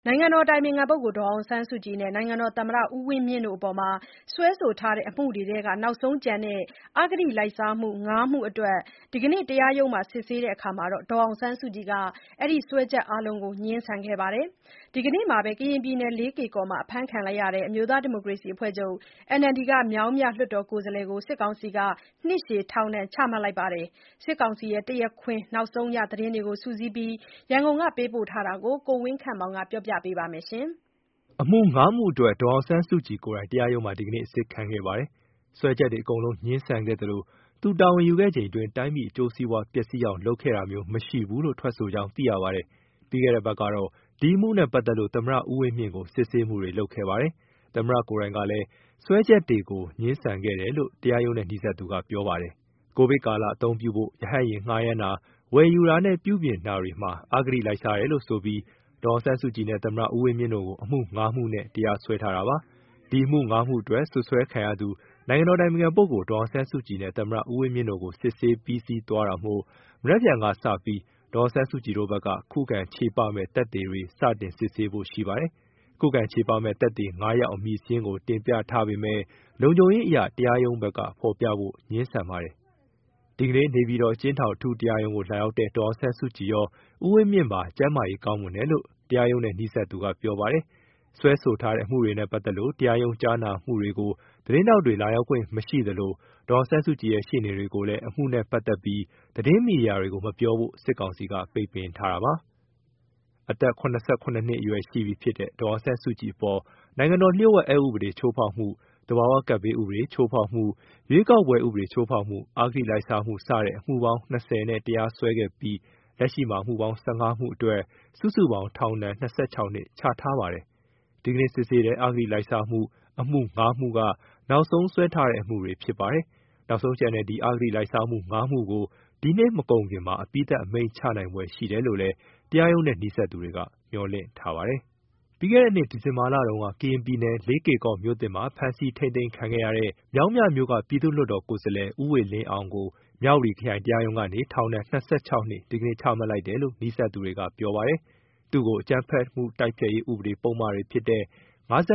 နိုင်ငံတော်အတိုင်ပင်ခံပုဂ္ဂိုလ်ဒေါ်အောင်ဆန်းစုကြည်နဲ့နိုင်ငံတော်သမ္မတဦးဝင်းမြင့်တို့အပေါ်စွဲဆိုထားတဲ့အမှုတွေထဲကနောက်ဆုံးကျန်တဲ့ အဂတိလိုက်စားမှု ၅ မှုအတွက် ဒီကနေ့ တရားရုံးမှာ စစ်ဆေးရာမှာ ဒေါ်အောင်ဆန်းစုကြည်က အဲဒီစွဲချက်အားလုံးကို ငြင်းဆန်ခဲ့ပါတယ်။ ဒီကနေ့မှာပဲ ကရင်ပြည်နယ် လေးကေ့ကော်မှာ အဖမ်းခံလိုက်ရတဲ့ အမျိုးသားဒီမိုကရေစီအဖွဲ့ချုပ် NLD မြောင်းမြလွှတ်တော်ကိုယ်စားလှယ်ကို စစ်ကောင်စီက နှစ်ရှည်ထောင်ဒဏ်ချမှတ်လိုက်ပါတယ်။ စစ်ကောင်စီရဲ့ တရားခွင် နောက်ဆုံးရသတင်းတွေကို စုစည်းပြီး ရန်ကုန်ကပေးပို့ထားတာကို ကိုဝင်းခန့်မောင်က ပြောပြပါမယ်။အမှု ၅ မှုအတွက် ဒေါ်အောင်ဆန်းစုကြည်ကိုယ်တိုင် တရားရုံးမှာ ဒီကနေ့ အစစ်ခံခဲ့ပါတယ်။ စွဲချက်တွေအကုန်လုံး ငြင်းဆန်ခဲ့သလို သူတာဝန်ယူခဲ့ချိန်အတွင်း တိုင်းပြည်အကျိုးစီးပွား ပျက်စီးအောင်လုပ်ခဲ့တာမျိုး မရှိဘူးလို့ ထွက်ဆိုကြောင်း သိရပါတယ်။ ပြီးခဲ့တဲ့ပတ်ကတော့ ဒီအမှုနဲ့ပတ်သက်လို့ သမ္မတဦးဝင်းမြင့်ကို စစ်ဆေးမှုတွေ လုပ်ခဲ့ပါတယ်။ သမ္မတကိုယ်တိုင်ကလည်း စွဲချက်တွေကို ငြင်းဆန်ခဲ့တယ်လို့ တရားရုံးနဲ့နီးစပ်သူက ပြောပါတယ်။ ကိုဗစ်ကာလအသုံးပြုဖို့ ရဟတ်ယာဉ်ငှားရမ်းတာ၊ ဝယ်ယူတာနဲ့ ပြုပြင်တာတွေမှာ အဂတိလိုက်စားတယ်လို့ဆိုပြီး ဒေါ်အောင်ဆန်းစုကြည်နဲ့ သမ္မတဦးဝင်းမြင့်တို့ကို အမှု ၅ မှုနဲ့ တရားစွဲထားတာပါ။ ဒီအမှု ၅ မှုအတွက် စွပ်စွဲခံရသူ နိုင်ငံတော်အတိုင်ပင်ခံပုဂ္ဂိုလ်ဒေါ်အောင်ဆန်းစုကြည်နဲ့ သမ္မတဦးဝင်းမြင့်တို့ကို စစ်ဆေးပြီးစီးသွားတာမို့ မနက်ဖြန်ကစပြီး ဒေါ်အောင်ဆန်းစုကြည်တို့ဘက်က ခုခံချေပမယ့် သက်သေတွေ စတင်စစ်ဆေးဖို့ရှိပါတယ်။ ခုခံချေပမယ့် သက်သေ ၅ ယောက် အမည်စာရင်းကို တင်ပြထားပေမဲ့ လုံခြုံရေးအရ တရားရုံးဘက်က ဖော်ပြဖို့ ငြင်းဆန်ပါတယ်။ ဒီကနေ့ နေပြည်တော် အကျဉ်းထောင်အထူးတရားရုံးကို လာရောက်တဲ့ ဒေါ်အောင်ဆန်းစုကြည်ရော ဦးဝင်းမြင့်ပါ ကျန်းမာရေးကောင်းမွန်တယ်လို့ တရားရုံးနဲ့နီးစပ်သူက ပြောပါတယ်။ စွဲဆိုထားတဲ့အမှုတွေနဲ့ပတ်သက်လို့ တရားရုံးကြားနာမှုတွေကို သတင်းထောက်တွေ လာရောက်ခွင့်မရှိသလို ဒေါ်အောင်ဆန်းစုကြည်ရဲ့ ရှေ့နေတွေကိုလည်း အမှုနဲ့ပတ်သက်ပြီး သတင်းမီဒီယာတွေကို မပြောဖို့ စစ်ကောင်စီက ပိတ်ပင်ထားတာပါ။ အသက် ၇၇ နှစ်အရွယ်ရှိပြီဖြစ်တဲ့ ဒေါ်အောင်ဆန်းစုကြည်အပေါ် နိုင်ငံတော်လျှို့ဝှက်အက်ဥပဒေ ချိုးဖောက်မှု၊ သဘာဝကပ်ဘေးဥပဒေ ချိုးဖောက်မှု၊ ရွေးကောက်ပွဲဥပဒေ ချိုးဖောက်မှု၊ အဂတိလိုက်စားမှု စတဲ့ အမှုပေါင်း ၂၀ နဲ့ တရားစွဲခဲ့ပြီး လက်ရှိမှာ အမှုပေါင်း ၁၅ မှုအတွက် စုစုပေါင်း ထောင်ဒဏ် ၂၆ နှစ် ချထားပါတယ်။ ဒီကနေ့စစ်ဆေးတဲ့ အဂတိလိုက်စားမှု အမှု ၅ မှုက နောက်ဆုံးစွဲထားတဲ့အမှုတွေဖြစ်ပါတယ်။ နောက်ဆုံးကျန်တဲ့ ဒီအဂတိလိုက်စားမှု ၅ မှုကို ဒီနှစ်မကုန်ခင်မှာ အပြီးသတ် အမိန့်ချနိုင်ဖွယ်ရှိတယ်လို့လည်း တရားရုံးနဲ့နီးစပ်သူတွေက မျှော်လင့်ထားပါတယ်။ ပြီးခဲ့တဲ့နှစ် ဒီဇင်ဘာလတုန်းက ကရင်ပြည်နယ် လေးကေ့ကော်မြို့သစ်မှာ ဖမ်းဆီးထိန်းသိမ်းခံခဲ့ရတဲ့ မြောင်းမြမြို့က ပြည်သူ့လွှတ်တော်ကိုယ်စားလှယ် ဦးဝေလင်းအောင်ကို မြဝတီခရိုင်တရားရုံးကနေ ထောင်ဒဏ် ၂၆ နှစ် ဒီကနေ့ ချမှတ်လိုက်တယ်လို့ နီးစပ်သူတွေက ပြောပါတယ်။ သူ့ကို အကြမ်းဖက်မှုတိုက်ဖျက်ရေးဥပဒေပုဒ်မတွေဖြစ်တဲ့ ၅၂ ၊ ၅၀ ၊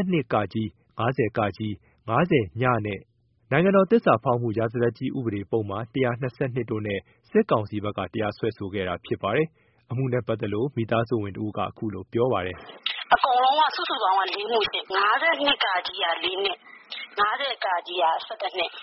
၅၀ နဲ့ နိုင်ငံတော်သစ္စာဖောက်မှု ရာဇသတ်ကြီးဥပဒေပုဒ်မ ၁၂၂ တို့နဲ့ စစ်ကောင်စီဘက်က တရားစွဲဆိုခဲ့တာဖြစ်ပါတယ်။ အမှုနဲ့ပတ်သက်လို့ မိသားစုဝင်တဦးက အခုလိုပြောပါတယ်။ “အကုန်လုံးကစုစုပေါင်းက ၄ မှုရှင့်။ ၅၂ က 4 နှစ် ၅၀ က 11 နှစ် ၅၀ ညက 11 နှစ်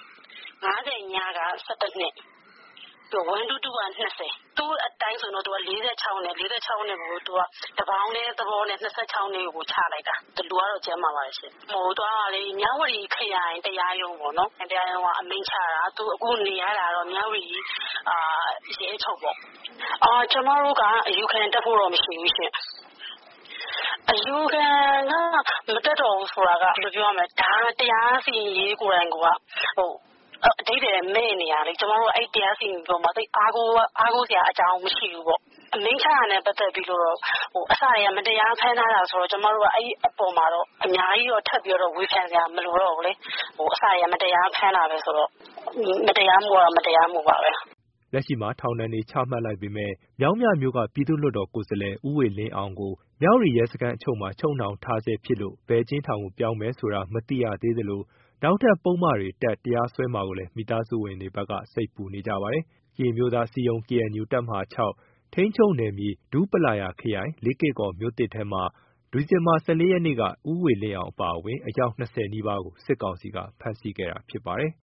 122 က 20 သူ့အတိုင်းဆိုရင်တော့ 46 နှစ် 46 နှစ်ကို တပေါင်းတည်းသဘောနဲ့ 26 နှစ်ကိုချလိုက်တာ။ လူကတော့ကျန်းမာပါတယ်ရှင့်။ မြဝတီခရိုင်တရားရုံးပေါ့နော်။ တရားရုံးကအမိန့်ချတာ။ သူအခုနေရတာတော့ မြဝတီရဲချုပ်ပေါ့။ ကျမတို့ကအယူခံတက်ဖို့တော့မရှိဘူးရှင့်။ အယူခံကမတက်တော့ဘူးဆိုတာက ဘယ်လိုပြောရမလဲ။ ဒါတရားစီရင်ရေးကိုယ်တိုင်က အဓိပ္ပာယ်မဲ့နေတာလေ။ ကျမတို့အဲ့တရားစီရင်ရေးပေါ်မှာ သိပ်အားကိုးစရာအကြောင်းမရှိဘူးပေါ့။ အမိန့်ချတာနဲ့ပတ်သက်ပြီးတော့ အစတည်းကမတရားဖမ်းထားတာဆိုတော့ ကျမတို့ကအဲ့အပေါ်မှာတော့အများကြီးတော့ထပ်ပြီးတော့ဝေဖန်စရာမလိုတော့ဘူးလေ။ အစတည်းကမတရားဖမ်းတာပဲဆိုတော့ မတရားမှုကတော့မတရားမှုပါပဲ။ ” လက်ရှိမှာ ထောင်ဒဏ်တွေချမှတ်လိုက်ပေမဲ့ မြောင်းမြမြို့က ပြည်သူ့လွှတ်တော်ကိုယ်စားလှယ် ဦးဝေလင်းအောင်ကို မြဝတီရဲစခန်းအချုပ်မှာ ချုပ်နှောင်ထားဆဲဖြစ်လို့ ဘယ်အကျဉ်းထောင်ကို ပြောင်းမယ်ဆိုတာ မသိရသေးသလို နောက်ထပ်ပုဒ်မတွေတပ် တရားစွဲမှာကိုလည်း မိသားစုဝင်တွေဘက်က စိတ်ပူနေကြပါတယ်။ ကရင်အမျိုးသားအစည်းအရုံး KNU တပ်မဟာ ထိန်းချုပ်နယ်မြေ ဒူးပလာယာခရိုင် လေးကေ့ကော်မြို့သစ်ထဲမှာ ဒီဇင်ဘာ ၁၄ ရက်နေ့က ဦးဝေလင်းအောင်အပါအဝင် အယောက် ၂၀ နီးပါးကို စစ်ကောင်စီက ဖမ်းဆီးခဲ့တာဖြစ်ပါတယ်။